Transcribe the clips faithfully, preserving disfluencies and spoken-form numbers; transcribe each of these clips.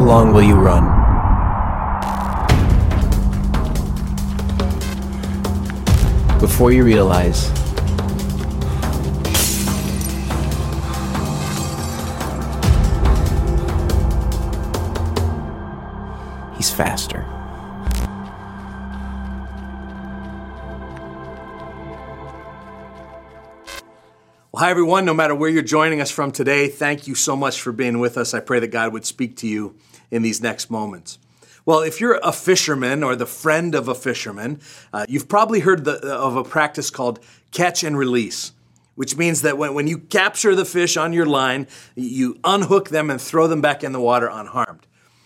long will you run? Before you realize he's faster. Well, hi, everyone. No matter where you're joining us from today, thank you so much for being with us. I pray that God would speak to you in these next moments. Well, if you're a fisherman or the friend of a fisherman, uh, you've probably heard the, of a practice called catch and release, which means that when, when you capture the fish on your line, you unhook them and throw them back in the water unharmed.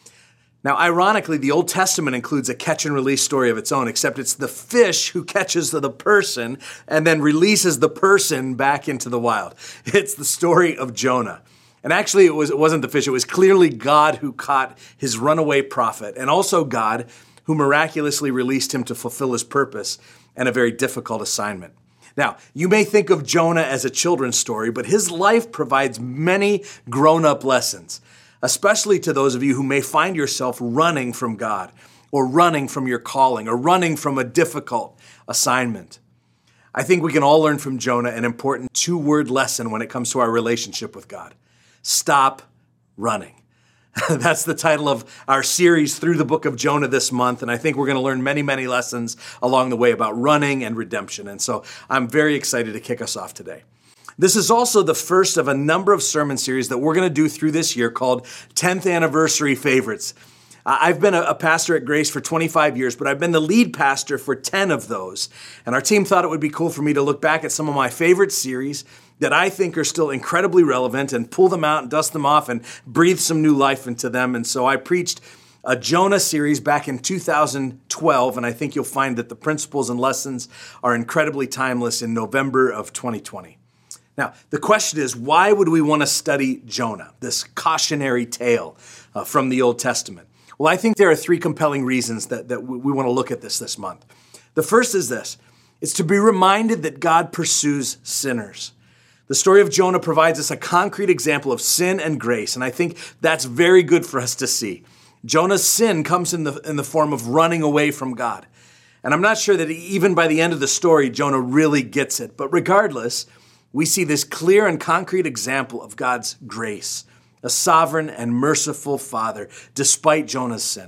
Now, ironically, the Old Testament includes a catch and release story of its own, except it's the fish who catches the person and then releases the person back into the wild. It's the story of Jonah. And actually, it, was, it wasn't the fish. It was clearly God who caught his runaway prophet, and also God who miraculously released him to fulfill his purpose and a very difficult assignment. Now, you may think of Jonah as a children's story, but his life provides many grown-up lessons, especially to those of you who may find yourself running from God or running from your calling or running from a difficult assignment. I think we can all learn from Jonah an important two-word lesson when it comes to our relationship with God. Stop running. That's the title of our series through the book of Jonah this month, and I think we're going to learn many, many lessons along the way about running and redemption, and so I'm very excited to kick us off today. This is also the first of a number of sermon series that we're going to do through this year called tenth Anniversary Favorites. I've been a pastor at Grace for twenty-five years, but I've been the lead pastor for ten of those. And our team thought it would be cool for me to look back at some of my favorite series that I think are still incredibly relevant and pull them out and dust them off and breathe some new life into them. And so I preached a Jonah series back in two thousand twelve, and I think you'll find that the principles and lessons are incredibly timeless in November of twenty twenty. Now, the question is, why would we want to study Jonah, this cautionary tale uh, from the Old Testament? Well, I think there are three compelling reasons that, that we, we want to look at this this month. The first is this. It's to be reminded that God pursues sinners. The story of Jonah provides us a concrete example of sin and grace, and I think that's very good for us to see. Jonah's sin comes in the, in the form of running away from God. And I'm not sure that even by the end of the story, Jonah really gets it. But regardless, we see this clear and concrete example of God's grace, a sovereign and merciful Father, despite Jonah's sin.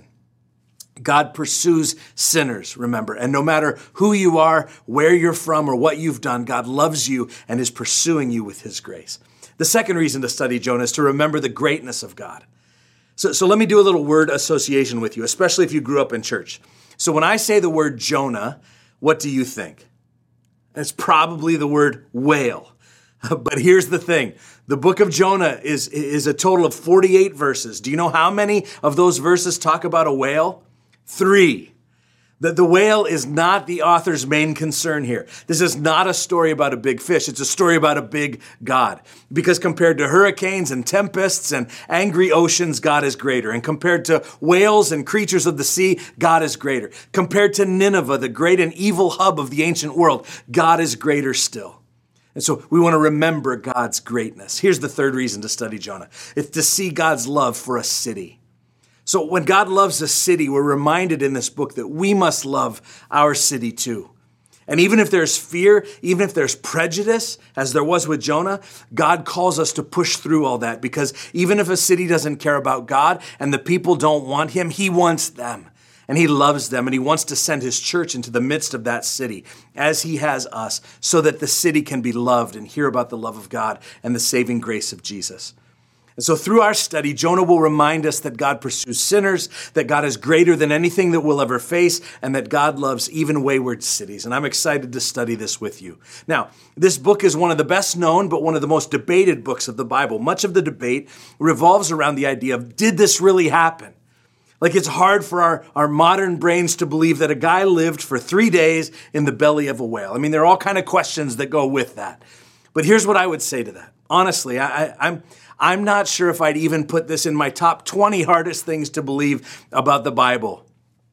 God pursues sinners, remember, and no matter who you are, where you're from, or what you've done, God loves you and is pursuing you with his grace. The second reason to study Jonah is to remember the greatness of God. So, so let me do a little word association with you, especially if you grew up in church. So when I say the word Jonah, what do you think? It's probably the word whale. But here's the thing. The book of Jonah is, is a total of forty-eight verses. Do you know how many of those verses talk about a whale? Three. The, the whale is not the author's main concern here. This is not a story about a big fish. It's a story about a big God. Because compared to hurricanes and tempests and angry oceans, God is greater. And compared to whales and creatures of the sea, God is greater. Compared to Nineveh, the great and evil hub of the ancient world, God is greater still. And so we want to remember God's greatness. Here's the third reason to study Jonah. It's to see God's love for a city. So when God loves a city, we're reminded in this book that we must love our city too. And even if there's fear, even if there's prejudice, as there was with Jonah, God calls us to push through all that, because even if a city doesn't care about God and the people don't want him, he wants them. And he loves them, and he wants to send his church into the midst of that city, as he has us, so that the city can be loved and hear about the love of God and the saving grace of Jesus. And so through our study, Jonah will remind us that God pursues sinners, that God is greater than anything that we'll ever face, and that God loves even wayward cities. And I'm excited to study this with you. Now, this book is one of the best known, but one of the most debated books of the Bible. Much of the debate revolves around the idea of, did this really happen? Like, it's hard for our, our modern brains to believe that a guy lived for three days in the belly of a whale. I mean, there are all kinds of questions that go with that. But here's what I would say to that. Honestly, I, I, I'm I'm not sure if I'd even put this in my top twenty hardest things to believe about the Bible.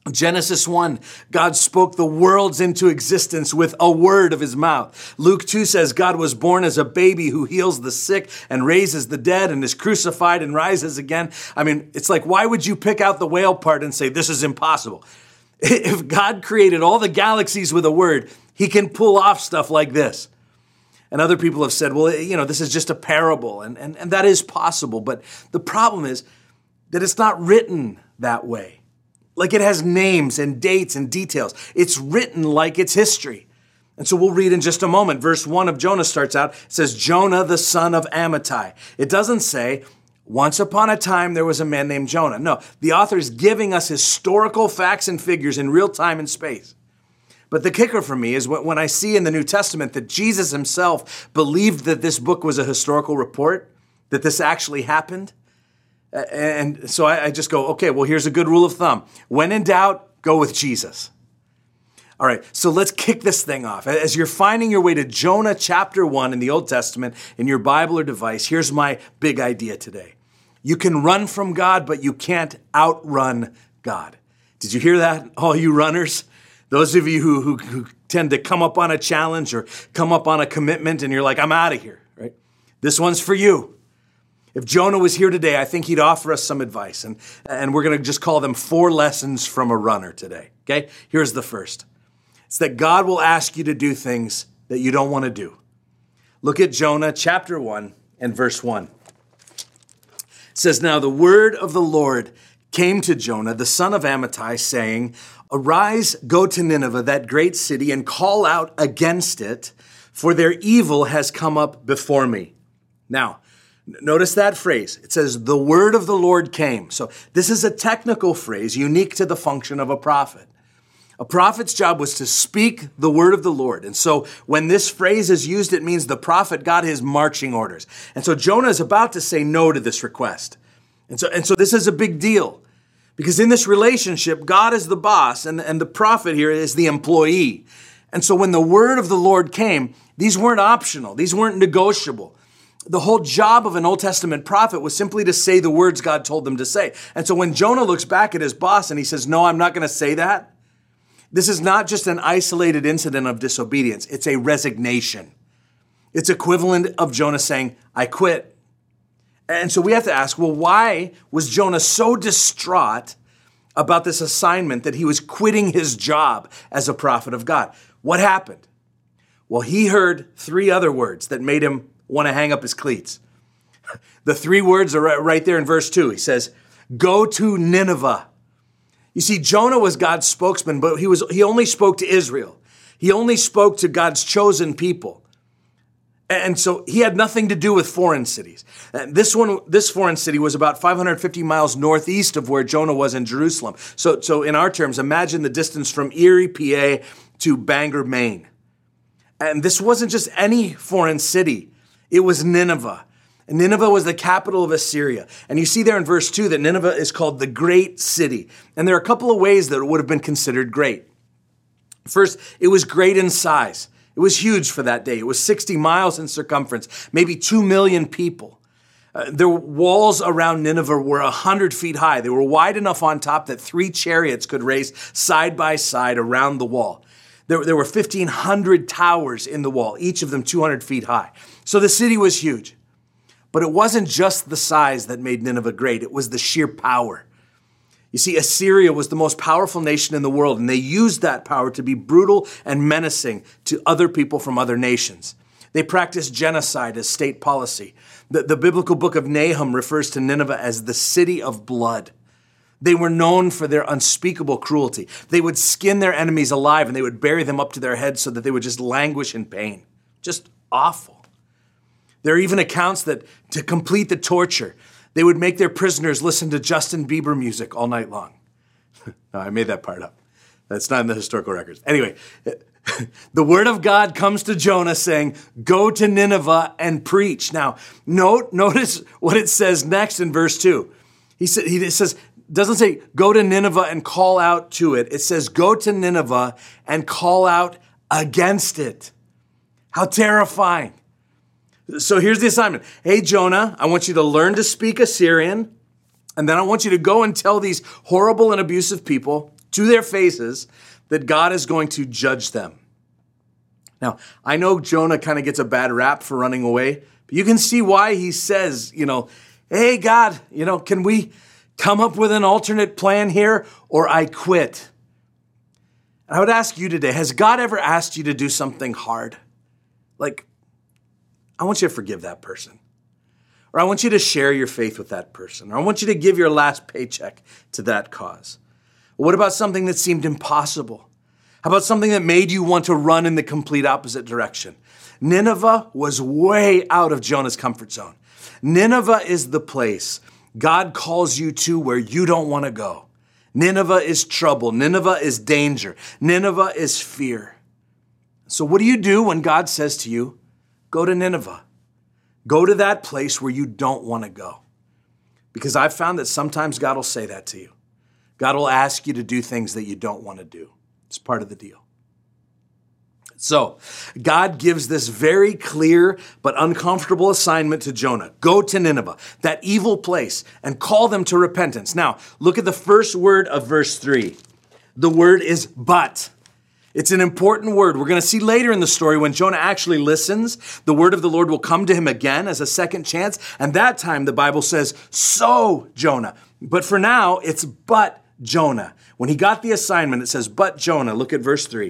Genesis one, God spoke the worlds into existence with a word of his mouth. Luke two says God was born as a baby who heals the sick and raises the dead and is crucified and rises again. I mean, it's like, why would you pick out the whale part and say, this is impossible? If God created all the galaxies with a word, he can pull off stuff like this. And other people have said, well, you know, this is just a parable. And, and, and that is possible. But the problem is that it's not written that way. Like it has names and dates and details. It's written like it's history. And so we'll read in just a moment. Verse one of Jonah starts out, it says, Jonah, the son of Amittai. It doesn't say, once upon a time there was a man named Jonah. No, the author is giving us historical facts and figures in real time and space. But the kicker for me is when I see in the New Testament that Jesus himself believed that this book was a historical report, that this actually happened. And so I just go, okay, well, here's a good rule of thumb. When in doubt, go with Jesus. All right, so let's kick this thing off. As you're finding your way to Jonah chapter one in the Old Testament in your Bible or device, here's my big idea today. You can run from God, but you can't outrun God. Did you hear that, all you runners? Those of you who, who, who tend to come up on a challenge or come up on a commitment and you're like, I'm out of here, right? This one's for you. If Jonah was here today, I think he'd offer us some advice. And, and we're going to just call them four lessons from a runner today, okay? Here's the first. It's that God will ask you to do things that you don't want to do. Look at Jonah chapter one and verse one. It says, now the word of the Lord came to Jonah, the son of Amittai, saying, arise, go to Nineveh, that great city, and call out against it, for their evil has come up before me. Now, notice that phrase. It says, the word of the Lord came. So this is a technical phrase unique to the function of a prophet. A prophet's job was to speak the word of the Lord. And so when this phrase is used, it means the prophet got his marching orders. And so Jonah is about to say no to this request. And so, and so this is a big deal. Because in this relationship, God is the boss and, and the prophet here is the employee. And so when the word of the Lord came, these weren't optional. These weren't negotiable. The whole job of an Old Testament prophet was simply to say the words God told them to say. And so when Jonah looks back at his boss and he says, no, I'm not going to say that, this is not just an isolated incident of disobedience. It's a resignation. It's equivalent of Jonah saying, I quit. And so we have to ask, well, why was Jonah so distraught about this assignment that he was quitting his job as a prophet of God? What happened? Well, he heard three other words that made him want to hang up his cleats. The three words are right there in verse two. He says, go to Nineveh. You see, Jonah was God's spokesman, but he was he only spoke to Israel. He only spoke to God's chosen people. And so he had nothing to do with foreign cities. This one, this foreign city was about five hundred fifty miles northeast of where Jonah was in Jerusalem. So, so in our terms, imagine the distance from Erie, P A to Bangor, Maine. And this wasn't just any foreign city. It was Nineveh. And Nineveh was the capital of Assyria. And you see there in verse two that Nineveh is called the great city. And there are a couple of ways that it would have been considered great. First, it was great in size. It was huge for that day. It was sixty miles in circumference, maybe two million people. Uh, the walls around Nineveh were one hundred feet high. They were wide enough on top that three chariots could race side by side around the wall. There, there were fifteen hundred towers in the wall, each of them two hundred feet high. So the city was huge. But it wasn't just the size that made Nineveh great. It was the sheer power. You see, Assyria was the most powerful nation in the world, and they used that power to be brutal and menacing to other people from other nations. They practiced genocide as state policy. The, the biblical book of Nahum refers to Nineveh as the city of blood. They were known for their unspeakable cruelty. They would skin their enemies alive, and they would bury them up to their heads so that they would just languish in pain. Just awful. There are even accounts that to complete the torture, they would make their prisoners listen to Justin Bieber music all night long. No, I made that part up. That's not in the historical records. Anyway, the word of God comes to Jonah saying, go to Nineveh and preach. Now, note, notice what it says next in verse two. He, sa- he says, doesn't say go to Nineveh and call out to it. It says go to Nineveh and call out against it. How terrifying. So here's the assignment. Hey, Jonah, I want you to learn to speak Assyrian, and then I want you to go and tell these horrible and abusive people to their faces that God is going to judge them. Now, I know Jonah kind of gets a bad rap for running away, but you can see why he says, you know, hey, God, you know, can we come up with an alternate plan here or I quit? And I would ask you today, has God ever asked you to do something hard? Like, I want you to forgive that person. Or I want you to share your faith with that person. Or I want you to give your last paycheck to that cause. What about something that seemed impossible? How about something that made you want to run in the complete opposite direction? Nineveh was way out of Jonah's comfort zone. Nineveh is the place God calls you to where you don't want to go. Nineveh is trouble. Nineveh is danger. Nineveh is fear. So what do you do when God says to you, go to Nineveh? Go to that place where you don't want to go. Because I've found that sometimes God will say that to you. God will ask you to do things that you don't want to do. It's part of the deal. So God gives this very clear but uncomfortable assignment to Jonah. Go to Nineveh, that evil place, and call them to repentance. Now, look at the first word of verse three. The word is but. It's an important word. We're going to see later in the story when Jonah actually listens, the word of the Lord will come to him again as a second chance. And that time the Bible says, so Jonah. But for now, it's but Jonah. When he got the assignment, it says, but Jonah. Look at verse three.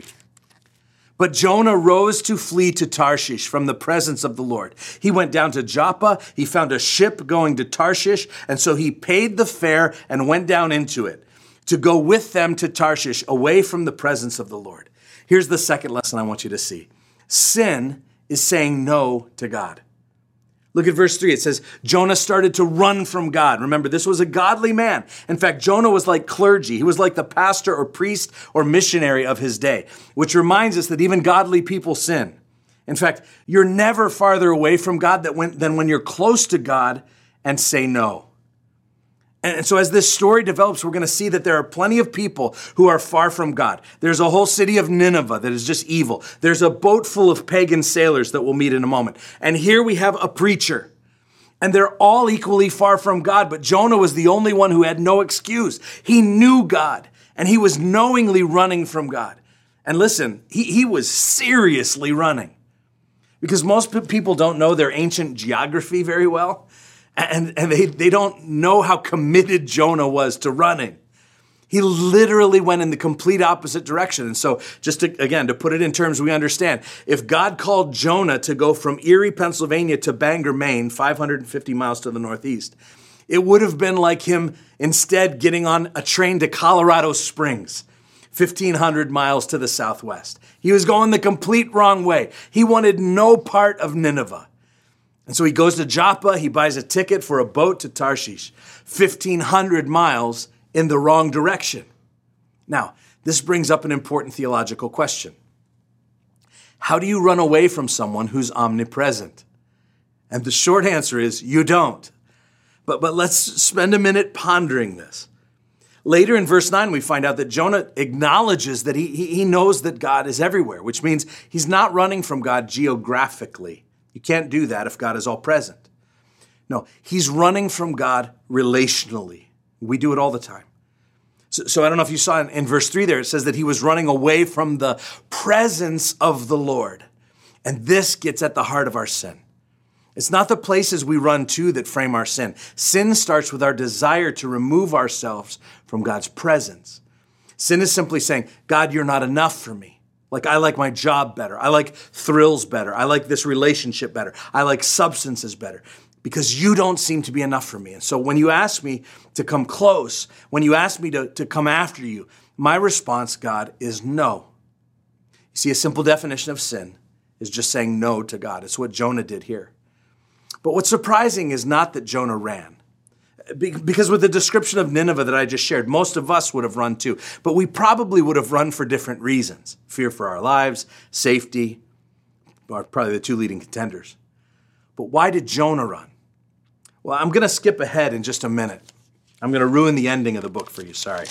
But Jonah rose to flee to Tarshish from the presence of the Lord. He went down to Joppa. He found a ship going to Tarshish. And so he paid the fare and went down into it to go with them to Tarshish away from the presence of the Lord. Here's the second lesson I want you to see. Sin is saying no to God. Look at verse three. It says, Jonah started to run from God. Remember, this was a godly man. In fact, Jonah was like clergy. He was like the pastor or priest or missionary of his day, which reminds us that even godly people sin. In fact, you're never farther away from God than when you're close to God and say no. And so as this story develops, we're going to see that there are plenty of people who are far from God. There's a whole city of Nineveh that is just evil. There's a boat full of pagan sailors that we'll meet in a moment. And here we have a preacher. And they're all equally far from God, but Jonah was the only one who had no excuse. He knew God, and he was knowingly running from God. And listen, he, he was seriously running. Because most people don't know their ancient geography very well. And, and they, they don't know how committed Jonah was to running. He literally went in the complete opposite direction. And so just to, again, to put it in terms we understand, if God called Jonah to go from Erie, Pennsylvania to Bangor, Maine, five hundred fifty miles to the northeast, it would have been like him instead getting on a train to Colorado Springs, fifteen hundred miles to the southwest. He was going the complete wrong way. He wanted no part of Nineveh. And so he goes to Joppa, he buys a ticket for a boat to Tarshish, fifteen hundred miles in the wrong direction. Now, this brings up an important theological question. How do you run away from someone who's omnipresent? And the short answer is you don't. But, but let's spend a minute pondering this. Later in verse nine, we find out that Jonah acknowledges that he, he, he knows that God is everywhere, which means he's not running from God geographically. You can't do that if God is all present. No, he's running from God relationally. We do it all the time. So, so I don't know if you saw in, in verse three there, it says that he was running away from the presence of the Lord. And this gets at the heart of our sin. It's not the places we run to that frame our sin. Sin starts with our desire to remove ourselves from God's presence. Sin is simply saying, God, you're not enough for me. Like, I like my job better. I like thrills better. I like this relationship better. I like substances better because you don't seem to be enough for me. And so when you ask me to come close, when you ask me to, to come after you, my response, God, is no. You see, a simple definition of sin is just saying no to God. It's what Jonah did here. But what's surprising is not that Jonah ran. Because with the description of Nineveh that I just shared, most of us would have run too. But we probably would have run for different reasons. Fear for our lives, safety, are probably the two leading contenders. But why did Jonah run? Well, I'm going to skip ahead in just a minute. I'm going to ruin the ending of the book for you, sorry.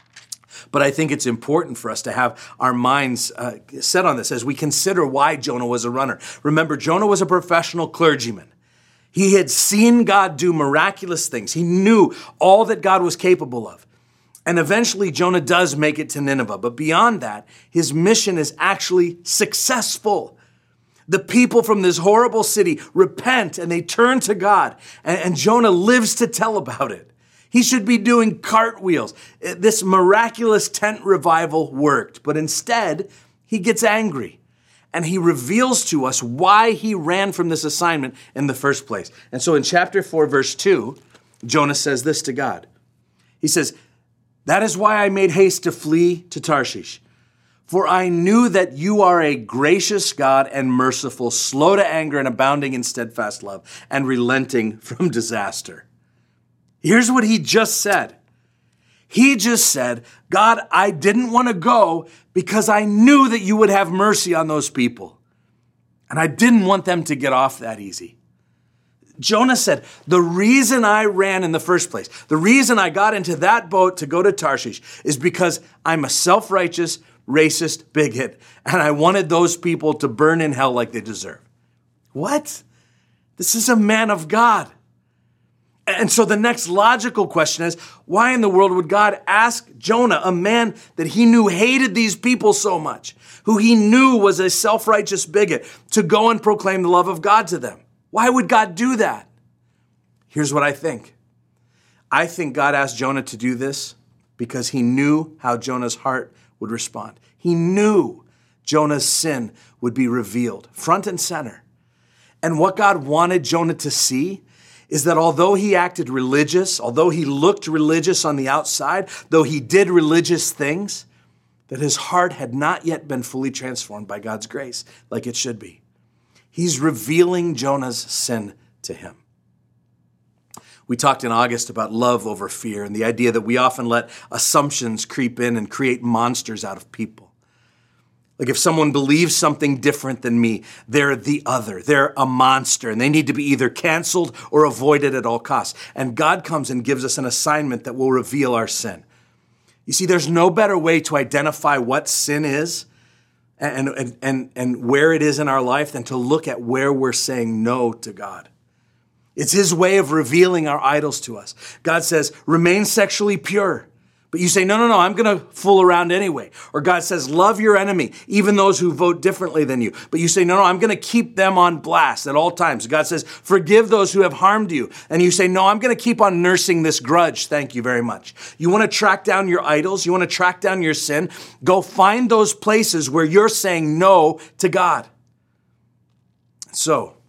But I think it's important for us to have our minds uh, set on this as we consider why Jonah was a runner. Remember, Jonah was a professional clergyman. He had seen God do miraculous things. He knew all that God was capable of. And eventually Jonah does make it to Nineveh. But beyond that, his mission is actually successful. The people from this horrible city repent and they turn to God. And, and Jonah lives to tell about it. He should be doing cartwheels. This miraculous tent revival worked. But instead, he gets angry. And he reveals to us why he ran from this assignment in the first place. And so in chapter four, verse two, Jonah says this to God. He says, "That is why I made haste to flee to Tarshish. For I knew that you are a gracious God and merciful, slow to anger and abounding in steadfast love, and relenting from disaster." Here's what he just said. He just said, God, I didn't want to go because I knew that you would have mercy on those people. And I didn't want them to get off that easy. Jonah said, the reason I ran in the first place, the reason I got into that boat to go to Tarshish is because I'm a self-righteous, racist bigot, and I wanted those people to burn in hell like they deserve. What? This is a man of God. And so the next logical question is, why in the world would God ask Jonah, a man that he knew hated these people so much, who he knew was a self-righteous bigot, to go and proclaim the love of God to them? Why would God do that? Here's what I think. I think God asked Jonah to do this because he knew how Jonah's heart would respond. He knew Jonah's sin would be revealed front and center. And what God wanted Jonah to see is that although he acted religious, although he looked religious on the outside, though he did religious things, that his heart had not yet been fully transformed by God's grace like it should be. He's revealing Jonah's sin to him. We talked in August about love over fear and the idea that we often let assumptions creep in and create monsters out of people. Like if someone believes something different than me, they're the other. They're a monster and they need to be either canceled or avoided at all costs. And God comes and gives us an assignment that will reveal our sin. You see, there's no better way to identify what sin is and, and, and, and where it is in our life than to look at where we're saying no to God. It's his way of revealing our idols to us. God says, remain sexually pure. But you say, no, no, no, I'm going to fool around anyway. Or God says, love your enemy, even those who vote differently than you. But you say, no, no, I'm going to keep them on blast at all times. God says, forgive those who have harmed you. And you say, no, I'm going to keep on nursing this grudge. Thank you very much. You want to track down your idols? You want to track down your sin? Go find those places where you're saying no to God. So,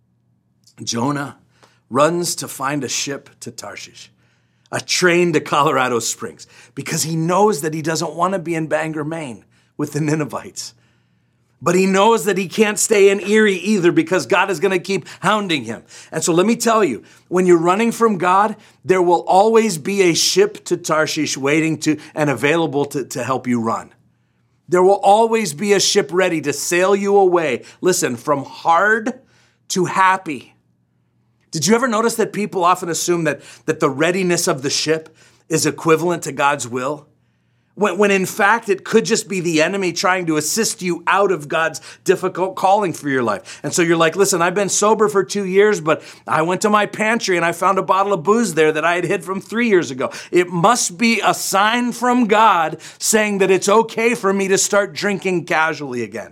Jonah runs to find a ship to Tarshish, a train to Colorado Springs, because he knows that he doesn't want to be in Bangor, Maine with the Ninevites. But he knows that he can't stay in Erie either because God is going to keep hounding him. And so let me tell you, when you're running from God, there will always be a ship to Tarshish waiting to and available to, to help you run. There will always be a ship ready to sail you away. Listen, from hard to happy. Did you ever notice that people often assume that, that the readiness of the ship is equivalent to God's will? When, when in fact, it could just be the enemy trying to assist you out of God's difficult calling for your life. And so you're like, listen, I've been sober for two years, but I went to my pantry and I found a bottle of booze there that I had hid from three years ago. It must be a sign from God saying that it's okay for me to start drinking casually again.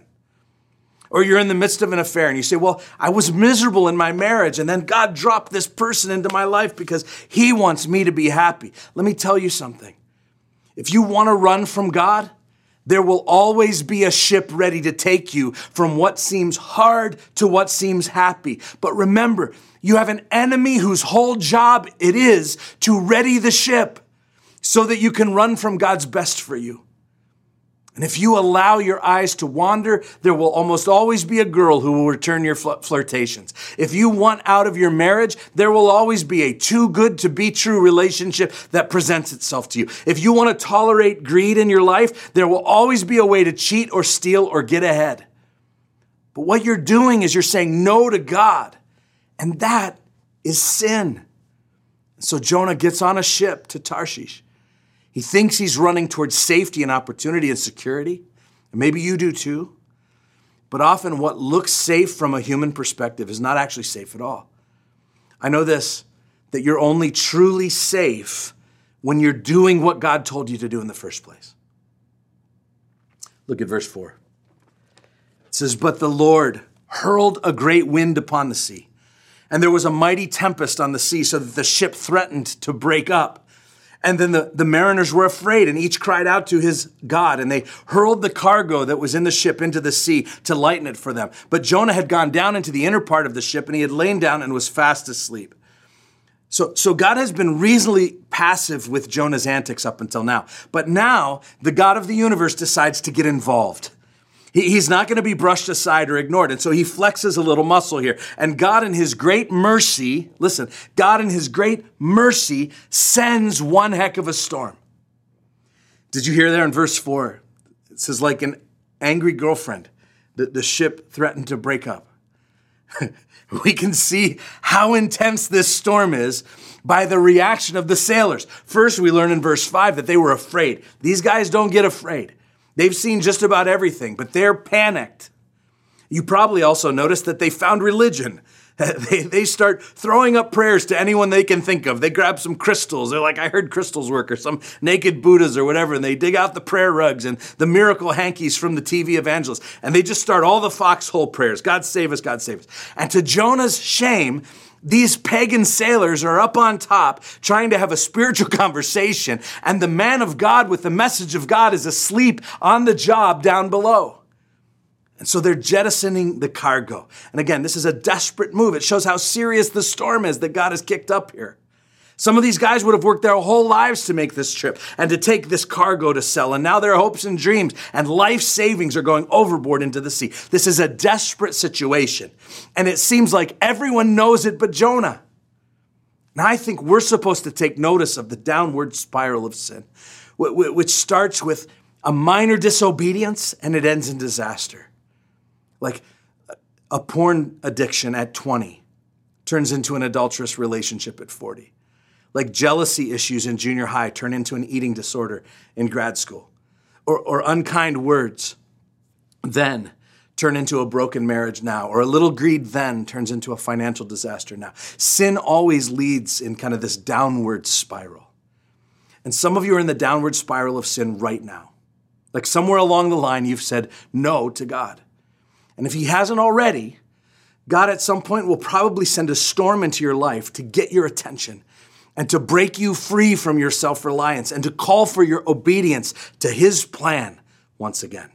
Or you're in the midst of an affair and you say, well, I was miserable in my marriage and then God dropped this person into my life because he wants me to be happy. Let me tell you something. If you want to run from God, there will always be a ship ready to take you from what seems hard to what seems happy. But remember, you have an enemy whose whole job it is to ready the ship so that you can run from God's best for you. And if you allow your eyes to wander, there will almost always be a girl who will return your fl- flirtations. If you want out of your marriage, there will always be a too good to be true relationship that presents itself to you. If you want to tolerate greed in your life, there will always be a way to cheat or steal or get ahead. But what you're doing is you're saying no to God, and that is sin. So Jonah gets on a ship to Tarshish. He thinks he's running towards safety and opportunity and security. And maybe you do too. But often what looks safe from a human perspective is not actually safe at all. I know this, that you're only truly safe when you're doing what God told you to do in the first place. Look at verse four. It says, but the Lord hurled a great wind upon the sea, and there was a mighty tempest on the sea, so that the ship threatened to break up. And then the, the mariners were afraid, and each cried out to his God, and they hurled the cargo that was in the ship into the sea to lighten it for them. But Jonah had gone down into the inner part of the ship, and he had lain down and was fast asleep. So, so God has been reasonably passive with Jonah's antics up until now. But now the God of the universe decides to get involved. He, he's not going to be brushed aside or ignored. And so he flexes a little muscle here. And God in his great mercy, listen, God in his great mercy sends one heck of a storm. Did you hear there in verse four? It says, like an angry girlfriend, the, the ship threatened to break up. We can see how intense this storm is by the reaction of the sailors. First, we learn in verse five that they were afraid. These guys don't get afraid. They've seen just about everything, but they're panicked. You probably also noticed that they found religion. They, they start throwing up prayers to anyone they can think of. They grab some crystals. They're like, I heard crystals work, or some naked Buddhas or whatever. And they dig out the prayer rugs and the miracle hankies from the T V evangelists. And they just start all the foxhole prayers. God save us, God save us. And to Jonah's shame, these pagan sailors are up on top trying to have a spiritual conversation. And the man of God with the message of God is asleep on the job down below. And so they're jettisoning the cargo. And again, this is a desperate move. It shows how serious the storm is that God has kicked up here. Some of these guys would have worked their whole lives to make this trip and to take this cargo to sell. And now their hopes and dreams and life savings are going overboard into the sea. This is a desperate situation. And it seems like everyone knows it but Jonah. Now I think we're supposed to take notice of the downward spiral of sin, which starts with a minor disobedience and it ends in disaster. Like a porn addiction at twenty turns into an adulterous relationship at forty. Like jealousy issues in junior high turn into an eating disorder in grad school. Or, or unkind words then turn into a broken marriage now. Or a little greed then turns into a financial disaster now. Sin always leads in kind of this downward spiral. And some of you are in the downward spiral of sin right now. Like somewhere along the line you've said no to God. And if he hasn't already, God at some point will probably send a storm into your life to get your attention and to break you free from your self-reliance and to call for your obedience to his plan once again.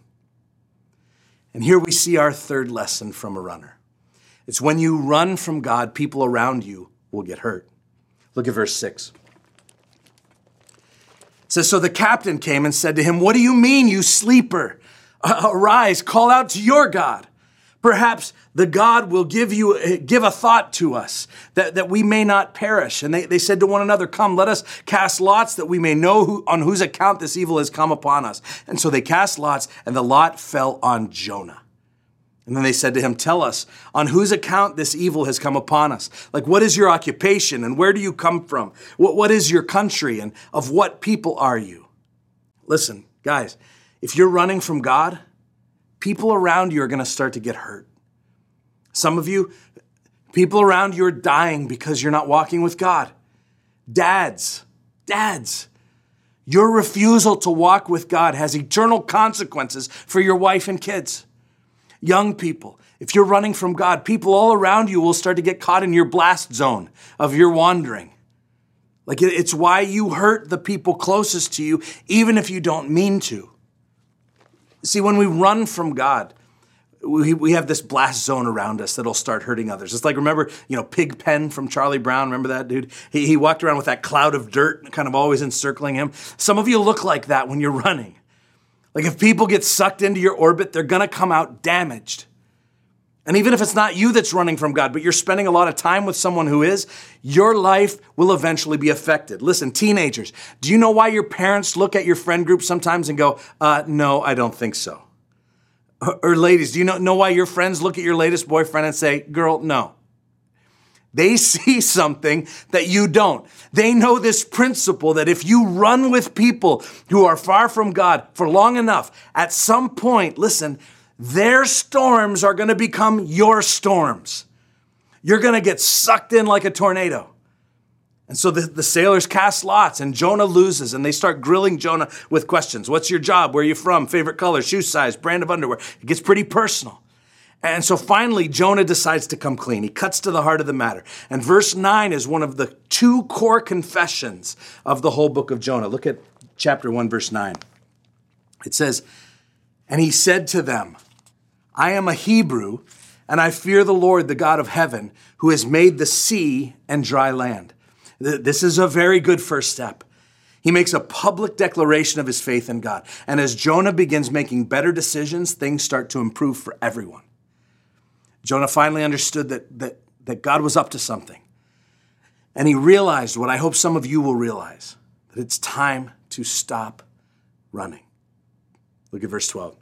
And here we see our third lesson from a runner. It's when you run from God, people around you will get hurt. Look at verse six. It says, so the captain came and said to him, what do you mean, you sleeper? Arise, call out to your God. Perhaps the God will give you give a thought to us that, that we may not perish. And they, they said to one another, come, let us cast lots that we may know who, on whose account this evil has come upon us. And so they cast lots, and the lot fell on Jonah. And then they said to him, tell us, on whose account this evil has come upon us? Like, what is your occupation, and where do you come from? What, what is your country, and of what people are you? Listen, guys, if you're running from God, people around you are going to start to get hurt. Some of you, people around you are dying because you're not walking with God. Dads, dads, your refusal to walk with God has eternal consequences for your wife and kids. Young people, if you're running from God, people all around you will start to get caught in your blast zone of your wandering. Like it's why you hurt the people closest to you, even if you don't mean to. See, when we run from God, we, we have this blast zone around us that'll start hurting others. It's like, remember, you know, Pigpen from Charlie Brown? Remember that dude? He, he walked around with that cloud of dirt kind of always encircling him. Some of you look like that when you're running. Like if people get sucked into your orbit, they're going to come out damaged. And even if it's not you that's running from God, but you're spending a lot of time with someone who is, your life will eventually be affected. Listen, teenagers, do you know why your parents look at your friend group sometimes and go, uh, no, I don't think so? Or, or ladies, do you know, know why your friends look at your latest boyfriend and say, girl, no? They see something that you don't. They know this principle that if you run with people who are far from God for long enough, at some point, listen, their storms are going to become your storms. You're going to get sucked in like a tornado. And so the, the sailors cast lots, and Jonah loses, and they start grilling Jonah with questions. What's your job? Where are you from? Favorite color, shoe size, brand of underwear? It gets pretty personal. And so finally, Jonah decides to come clean. He cuts to the heart of the matter. And verse nine is one of the two core confessions of the whole book of Jonah. Look at chapter one, verse nine. It says, "And he said to them, I am a Hebrew, and I fear the Lord, the God of heaven, who has made the sea and dry land." This is a very good first step. He makes a public declaration of his faith in God. And as Jonah begins making better decisions, things start to improve for everyone. Jonah finally understood that, that, that God was up to something. And he realized what I hope some of you will realize, that it's time to stop running. Look at verse twelve.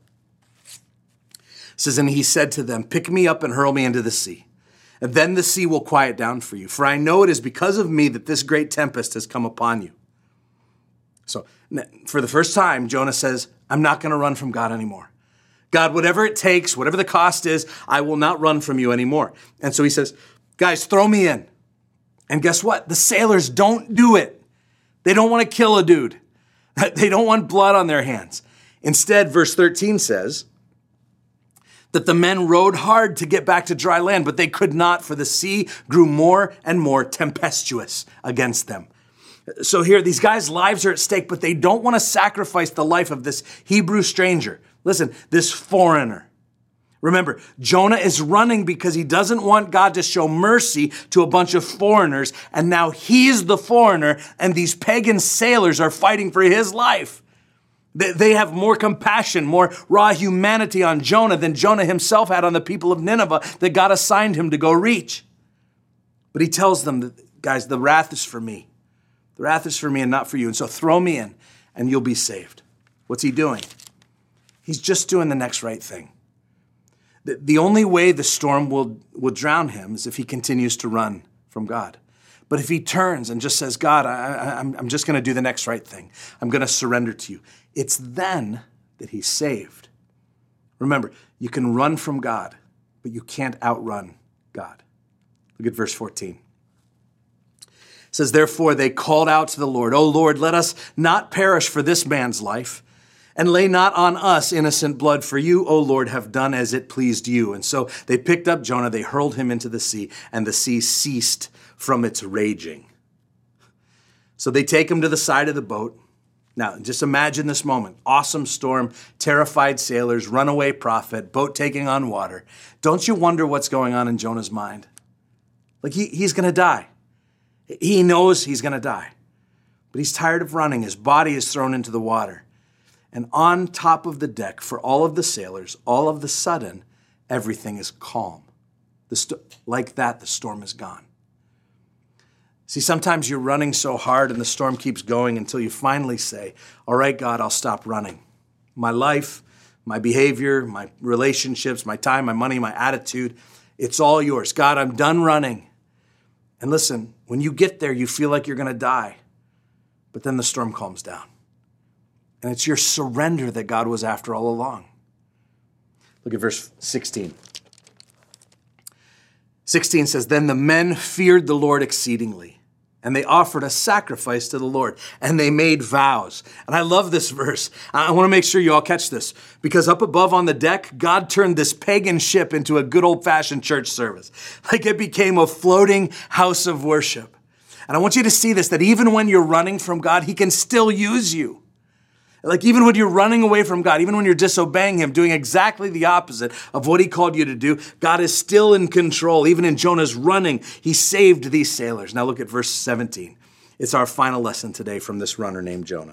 It says, "And he said to them, pick me up and hurl me into the sea. And then the sea will quiet down for you. For I know it is because of me that this great tempest has come upon you." So for the first time, Jonah says, I'm not going to run from God anymore. God, whatever it takes, whatever the cost is, I will not run from you anymore. And so he says, guys, throw me in. And guess what? The sailors don't do it. They don't want to kill a dude. They don't want blood on their hands. Instead, verse thirteen says that the men rowed hard to get back to dry land, but they could not, for the sea grew more and more tempestuous against them. So here, these guys' lives are at stake, but they don't want to sacrifice the life of this Hebrew stranger. Listen, this foreigner. Remember, Jonah is running because he doesn't want God to show mercy to a bunch of foreigners, and now he's the foreigner, and these pagan sailors are fighting for his life. They have more compassion, more raw humanity on Jonah than Jonah himself had on the people of Nineveh that God assigned him to go reach. But he tells them, that, guys, the wrath is for me. The wrath is for me and not for you. And so throw me in and you'll be saved. What's he doing? He's just doing the next right thing. The, the only way the storm will, will drown him is if he continues to run from God. But if he turns and just says, God, I, I, I'm, I'm just going to do the next right thing. I'm going to surrender to you. It's then that he's saved. Remember, you can run from God, but you can't outrun God. Look at verse fourteen. It says, therefore they called out to the Lord, O Lord, let us not perish for this man's life, and lay not on us innocent blood, for you, O Lord, have done as it pleased you. And so they picked up Jonah, they hurled him into the sea, and the sea ceased from its raging. So they take him to the side of the boat. Now, just imagine this moment. Awesome storm, terrified sailors, runaway prophet, boat taking on water. Don't you wonder what's going on in Jonah's mind? Like he, he's going to die. He knows he's going to die. But he's tired of running. His body is thrown into the water. And on top of the deck, for all of the sailors, all of the sudden, everything is calm. The st- like that, the storm is gone. See, sometimes you're running so hard and the storm keeps going until you finally say, all right, God, I'll stop running. My life, my behavior, my relationships, my time, my money, my attitude, it's all yours. God, I'm done running. And listen, when you get there, you feel like you're going to die. But then the storm calms down. And it's your surrender that God was after all along. Look at verse sixteen. sixteen says, then the men feared the Lord exceedingly, and they offered a sacrifice to the Lord, and they made vows. And I love this verse. I want to make sure you all catch this, because up above on the deck, God turned this pagan ship into a good old-fashioned church service. Like it became a floating house of worship. And I want you to see this, that even when you're running from God, he can still use you. Like even when you're running away from God, even when you're disobeying him, doing exactly the opposite of what he called you to do, God is still in control. Even in Jonah's running, he saved these sailors. Now look at verse seventeen. It's our final lesson today from this runner named Jonah.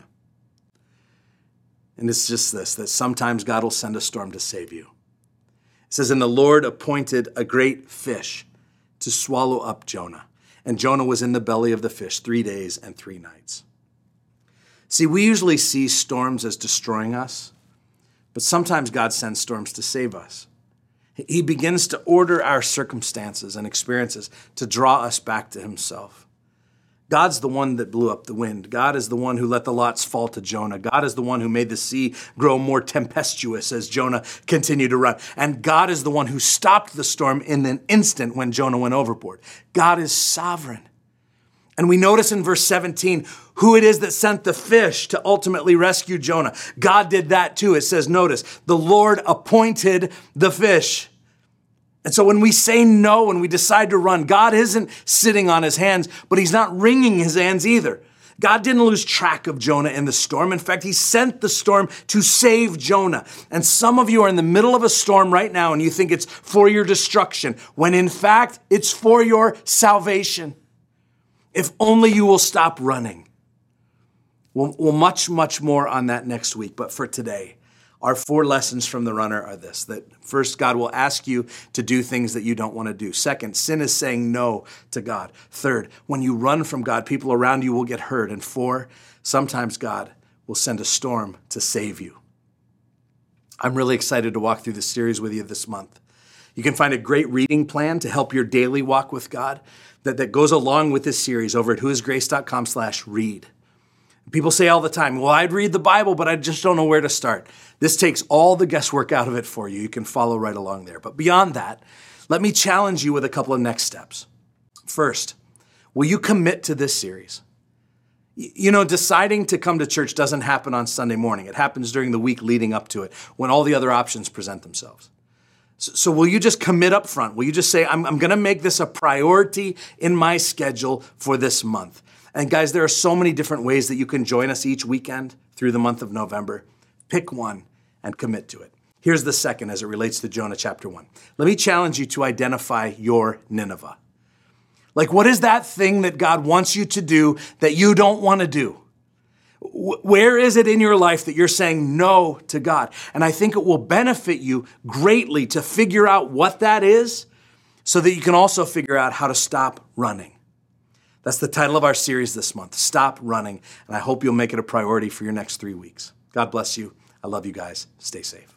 And it's just this, that sometimes God will send a storm to save you. It says, and the Lord appointed a great fish to swallow up Jonah. And Jonah was in the belly of the fish three days and three nights. See, we usually see storms as destroying us, but sometimes God sends storms to save us. He begins to order our circumstances and experiences to draw us back to himself. God's the one that blew up the wind. God is the one who let the lots fall to Jonah. God is the one who made the sea grow more tempestuous as Jonah continued to run. And God is the one who stopped the storm in an instant when Jonah went overboard. God is sovereign. And we notice in verse seventeen who it is that sent the fish to ultimately rescue Jonah. God did that too. It says, notice, the Lord appointed the fish. And so when we say no, when we decide to run, God isn't sitting on his hands, but he's not wringing his hands either. God didn't lose track of Jonah in the storm. In fact, he sent the storm to save Jonah. And some of you are in the middle of a storm right now and you think it's for your destruction, when in fact, it's for your salvation. If only you will stop running. We'll, we'll much, much more on that next week. But for today, our four lessons from the runner are this: that first, God will ask you to do things that you don't want to do. Second, sin is saying no to God. Third, when you run from God, people around you will get hurt. And four, sometimes God will send a storm to save you. I'm really excited to walk through this series with you this month. You can find a great reading plan to help your daily walk with God that, that goes along with this series over at whoisgrace.com slash read. People say all the time, well, I'd read the Bible, but I just don't know where to start. This takes all the guesswork out of it for you. You can follow right along there. But beyond that, let me challenge you with a couple of next steps. First, will you commit to this series? You know, deciding to come to church doesn't happen on Sunday morning. It happens during the week leading up to it, when all the other options present themselves. So, so will you just commit up front? Will you just say, I'm, I'm going to make this a priority in my schedule for this month? And guys, there are so many different ways that you can join us each weekend through the month of November. Pick one and commit to it. Here's the second as it relates to Jonah chapter one. Let me challenge you to identify your Nineveh. Like, what is that thing that God wants you to do that you don't want to do? Where is it in your life that you're saying no to God? And I think it will benefit you greatly to figure out what that is so that you can also figure out how to stop running. That's the title of our series this month, Stop Running. And I hope you'll make it a priority for your next three weeks. God bless you. I love you guys. Stay safe.